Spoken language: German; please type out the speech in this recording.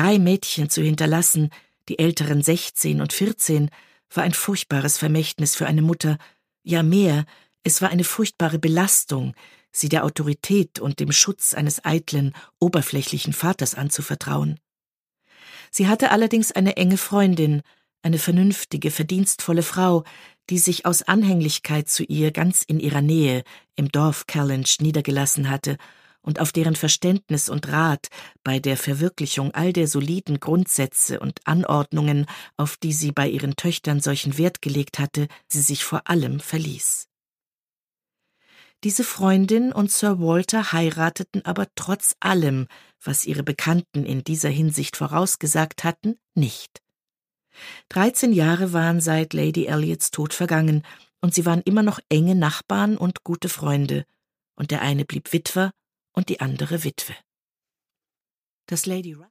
3 Mädchen zu hinterlassen, die älteren 16 und 14, war ein furchtbares Vermächtnis für eine Mutter, ja mehr, es war eine furchtbare Belastung, sie der Autorität und dem Schutz eines eitlen, oberflächlichen Vaters anzuvertrauen. Sie hatte allerdings eine enge Freundin, eine vernünftige, verdienstvolle Frau, die sich aus Anhänglichkeit zu ihr ganz in ihrer Nähe im Dorf Kellynch niedergelassen hatte und auf deren Verständnis und Rat bei der Verwirklichung all der soliden Grundsätze und Anordnungen, auf die sie bei ihren Töchtern solchen Wert gelegt hatte, sie sich vor allem verließ. Diese Freundin und Sir Walter heirateten aber trotz allem, was ihre Bekannten in dieser Hinsicht vorausgesagt hatten, nicht. 13 Jahre waren seit Lady Elliots Tod vergangen, und sie waren immer noch enge Nachbarn und gute Freunde, und der eine blieb Witwer und die andere Witwe. Dass Lady